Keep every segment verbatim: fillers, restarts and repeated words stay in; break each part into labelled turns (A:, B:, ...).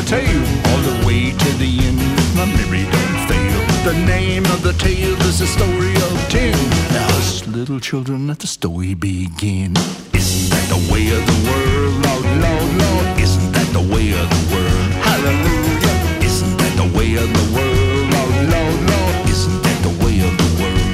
A: tale all the way to the end, if my memory don't fail. The name of the tale is the story of ten. Now hush, little children, let the story begin. Isn't that the way of the world, Lord, Lord, Lord? Isn't that the way of the world? Hallelujah. Isn't that the way of the world, Lord, Lord, Lord? Isn't that the way of the world?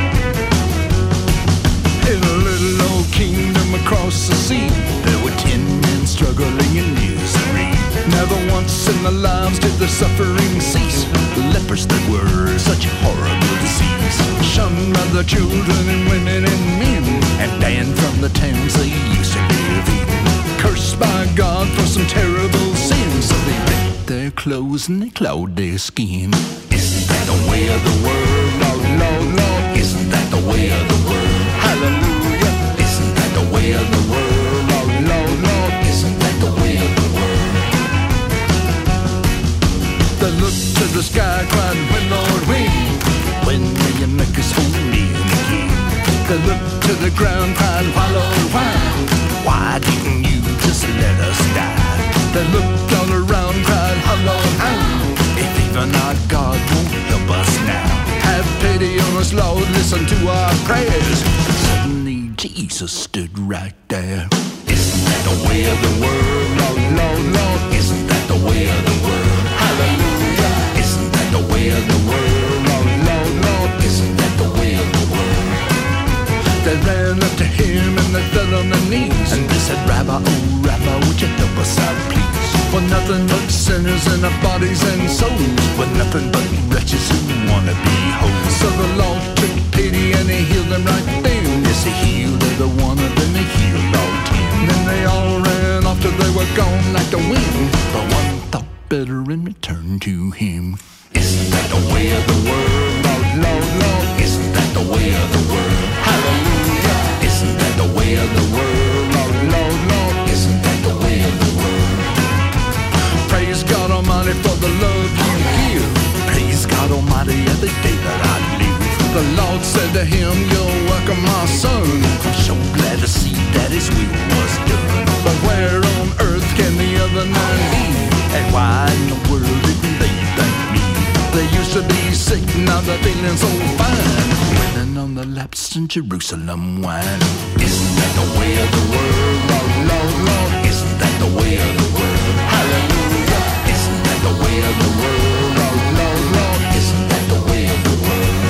A: In a little old kingdom across the sea, there were ten men struggling in misery. Never once in their lives did the suffering cease. Lepers that were such horrible disease, shunned by the children and women and men, and banned from the towns they used to live in. Cursed by God for some terrible sins, so they ripped their clothes and they clawed their skin. Isn't that the way of the world, Lord, Lord, Lord? Isn't that the way of the world? Hallelujah. Isn't that the way of the world, Lord, Lord, Lord? Isn't that the way of the world? They looked to the sky, cried, when, Lord, when? When will you make us whole again? They looked to the ground, cried, why, Lord, why? Why didn't you just let us die? They looked all around, cried, how, Lord, how? If even our God won't help us now, have pity on us, Lord, listen to our prayers. Suddenly Jesus stood right there. Isn't that the way of the world, Lord, Lord, Lord? Isn't that the way of the world? Hallelujah. Isn't that the way of the world, Lord, Lord, Lord? Isn't that the way of the world? They ran up to him and they fell on their knees, and they said, Rabbi, oh Rabbi, would you help us out, please? We're nothing but sinners in our bodies and souls. We're nothing but wretches who wanna be whole. So the Lord took pity and he healed them right then. Yes, he healed every one of them, he healed all ten. Then they all ran off till they were gone like the wind, but one thought better and returned to him. Isn't that the way of the world, Lord, Lord, Lord? Isn't that the way of the world? Hallelujah. Isn't that the way of the world, Lord, Lord, Lord? Isn't that the way of the world? Praise God Almighty for the love you give. Praise God Almighty every day that I live. The Lord said to him, you're welcome, my son. I'm so glad to see that his will was done. But where on earth can the other nine be? And why in the world didn't they thank me? They used to be sick, now they're feeling so fine, winning on the laps in Jerusalem wine. Isn't that the way of the world, Lord, Lord, Lord? Isn't that the way of the world? Hallelujah. Isn't that the way of the world, Lord, Lord, Lord? Isn't that the way of the world?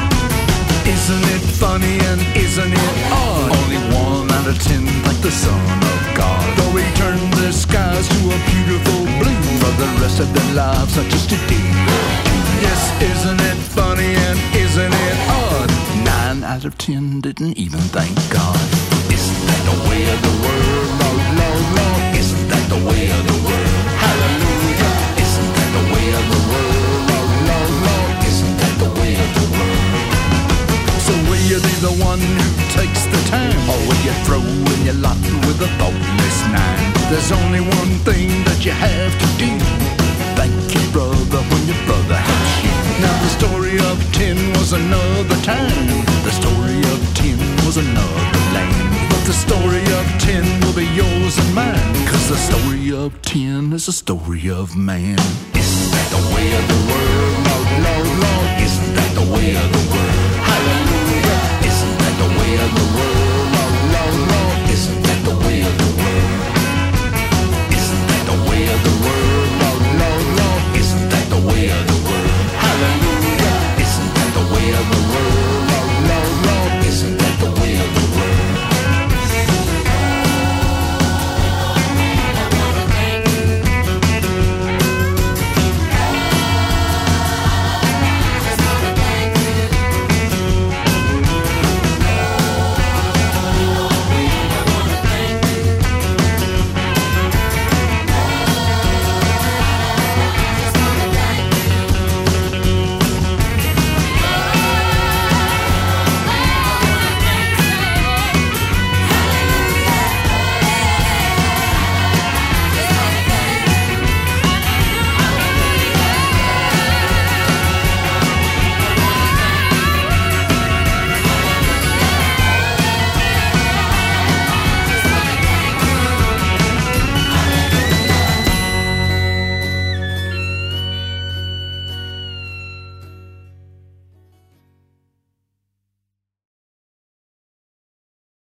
A: Isn't it funny and isn't it odd? Only one out of ten like the Son of God. Though he turned the skies to a beautiful blue, for the rest of their lives are just a day or two. Yes, isn't it funny and isn't it odd? Nine out of ten didn't even thank God. Isn't that the way of the world, Lord, Lord, Lord? Isn't that the way of the world? Hallelujah. Isn't that the way of the world, Lord, Lord, Lord? Isn't that the way of the world? So will you be the one who takes the time, or will you throw in your lot with a thoughtless nine? There's only one thing that you have to do. Thank your brother when your brother helps you. Now the story of ten was another time. The story of ten was another land. But the story of ten will be yours and mine, 'cause the story of ten is the story of man. Isn't that the way of the world?